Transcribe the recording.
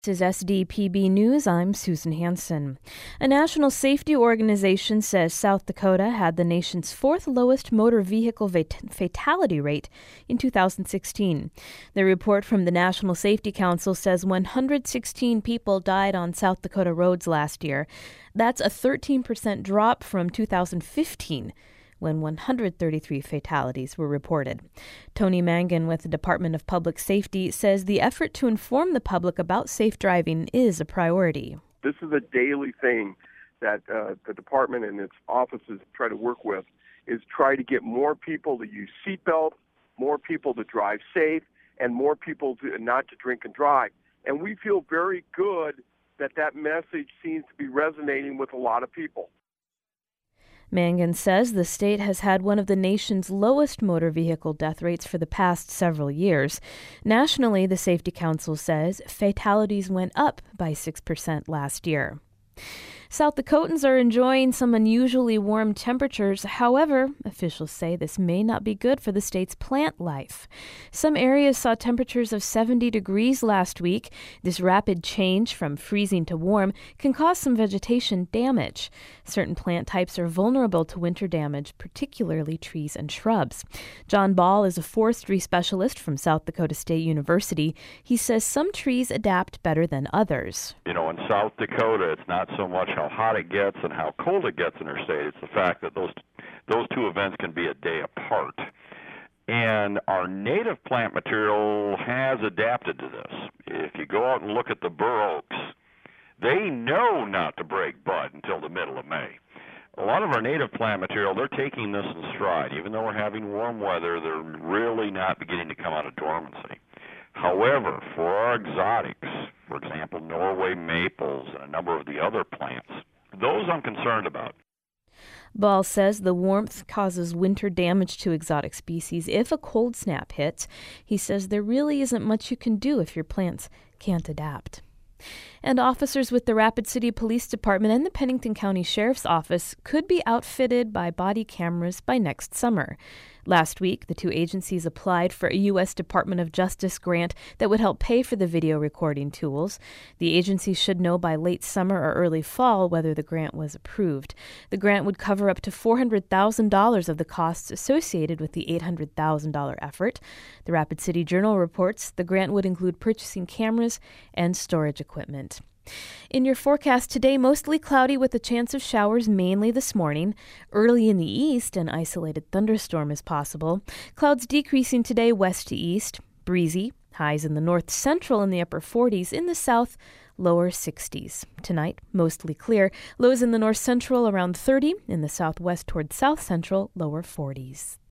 This is SDPB News. I'm Susan Hansen. A national safety organization says South Dakota had the nation's fourth lowest motor vehicle fatality rate in 2016. The report from the National Safety Council says 116 people died on South Dakota roads last year. That's a 13% drop from 2015. When 133 fatalities were reported. Tony Mangan with the Department of Public Safety says the effort to inform the public about safe driving is a priority. This is a daily thing that the department and its offices try to work with, is try to get more people to use seatbelts, more people to drive safe, and more people not to drink and drive. And we feel very good that that message seems to be resonating with a lot of people. Mangan says the state has had one of the nation's lowest motor vehicle death rates for the past several years. Nationally, the Safety Council says fatalities went up by 6% last year. South Dakotans are enjoying some unusually warm temperatures. However, officials say this may not be good for the state's plant life. Some areas saw temperatures of 70 degrees last week. This rapid change from freezing to warm can cause some vegetation damage. Certain plant types are vulnerable to winter damage, particularly trees and shrubs. John Ball is a forestry specialist from South Dakota State University. He says some trees adapt better than others. In South Dakota, it's not so much how hot it gets and how cold it gets in our state. It's the fact that those two events can be a day apart. And our native plant material has adapted to this. If you go out and look at the bur oaks, they know not to break bud until the middle of May. A lot of our native plant material, they're taking this in stride. Even though we're having warm weather, they're really not beginning to come out of dormancy. However, for our exotics, for example, Norway maples and a number of the other plants, those I'm concerned about. Ball says the warmth causes winter damage to exotic species if a cold snap hits. He says there really isn't much you can do if your plants can't adapt. And officers with the Rapid City Police Department and the Pennington County Sheriff's Office could be outfitted by body cameras by next summer. Last week, the two agencies applied for a U.S. Department of Justice grant that would help pay for the video recording tools. The agency should know by late summer or early fall whether the grant was approved. The grant would cover up to $400,000 of the costs associated with the $800,000 effort. The Rapid City Journal reports the grant would include purchasing cameras and storage equipment. In your forecast today, mostly cloudy with a chance of showers mainly this morning. Early in the east, an isolated thunderstorm is possible. Clouds decreasing today west to east. Breezy. Highs in the north central in the upper 40s. In the south, lower 60s. Tonight, mostly clear. Lows in the north central around 30. In the southwest toward south central, lower 40s.